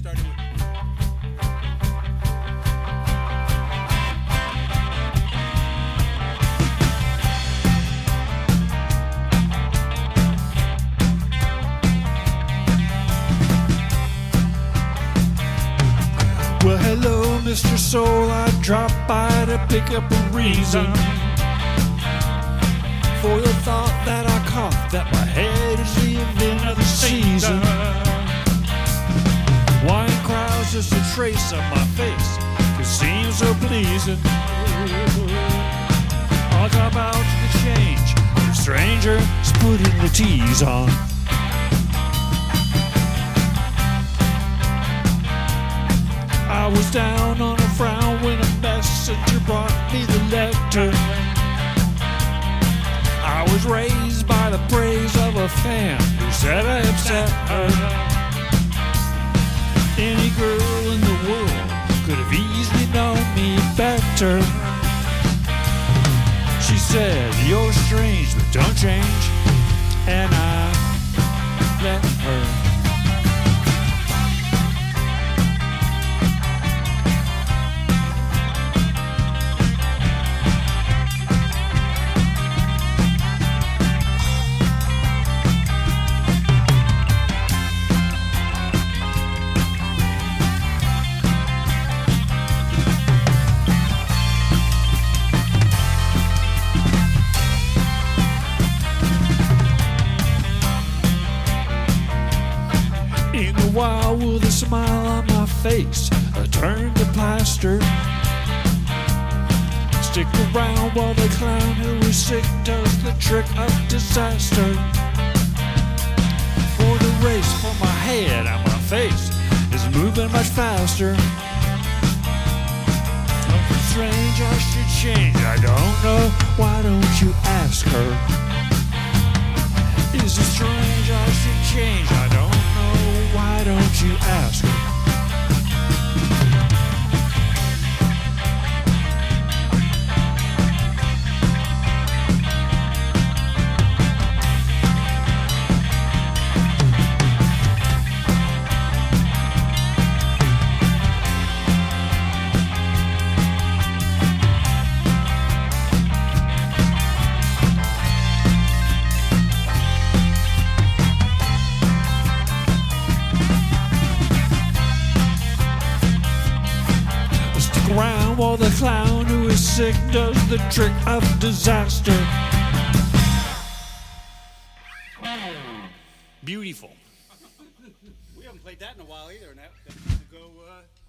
starting with. Well, hello, Mr. Soul. I dropped by to pick up a reason for the thought that I caught that my head is the event of the season. Wine crowds just a trace of my face. It seems so pleasing. I'll come out to the change. The stranger is putting the tease on. I was down on a frown when a messenger brought me the letter. I was raised by the praise of a fan who said I upset her. Any girl in the world could have easily known me better. She said, you're strange, but don't change. And I let her. In a while, with a smile on my face, I turned to plaster. Stick around while the clown who is sick does the trick of disaster. For the race for my head and my face is moving much faster. Something strange I should change, I don't know, why don't you ask her? Is it strange I should change, I don't know, why don't you ask her? Around while the clown who is sick does the trick of disaster. Beautiful. We haven't played that in a while either, and that go